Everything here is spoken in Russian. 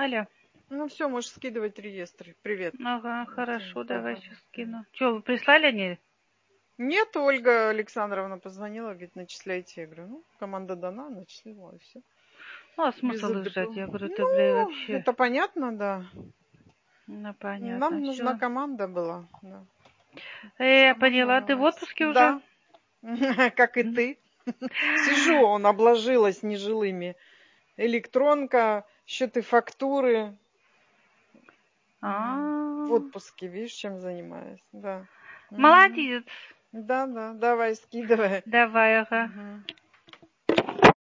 Аля. Ну все, можешь скидывать реестры. Привет. Ага, хорошо, давай Ага. сейчас скину. Че, вы прислали они? Нет, Ольга Александровна позвонила, говорит, начисляйте. Я говорю, ну, команда дана, начислила, и все. Ну, а Без смысл их ждать? Я говорю, ты, блин, Ну, вообще... это понятно, да. Ну, понятно, Нам нужна все. команда была. Да. Я Команда поняла, ты в наладится. отпуске уже? Да, как и ты. Сижу, он обложилась нежилыми. Электронка, счеты, фактуры. В отпуске, видишь, чем занимаюсь. Да. Молодец. Да, давай, скидывай. Давай, ага. Мгм.